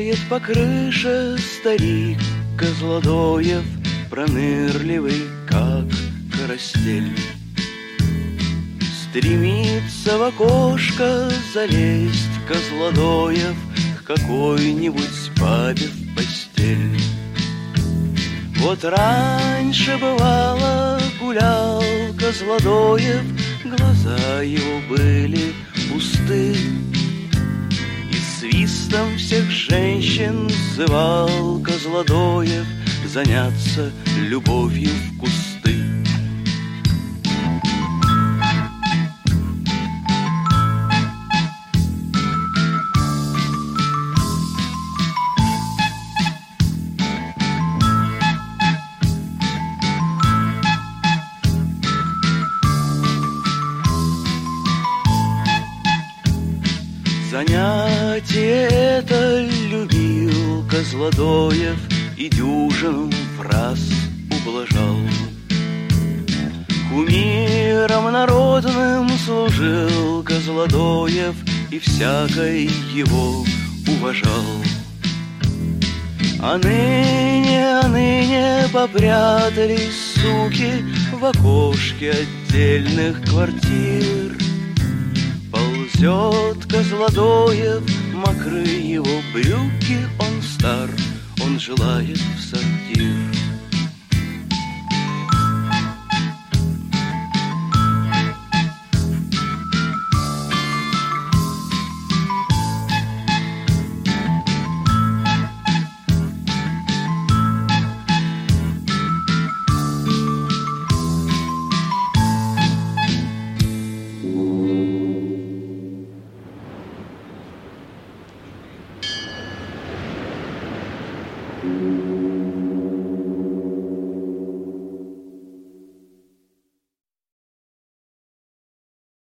Шагает по крыше старик Козлодоев, пронырливый, как карастель. Стремится в окошко залезть Козлодоев к какой-нибудь бабе в постель. Вот раньше, бывало, гулял Козлодоев, глаза его были пусты, и свистом всех женщин зывал Козлодоев заняться любовью в кусты. Занятие это любил Козлодоев и дюжину в раз ублажал. Кумиром народным служил Козлодоев и всякой его уважал. А ныне попрятались суки в окошке отдельных квартир. Ползет Козлодоев, мокры его брюки, он стар, он желает в сортир. Thank you.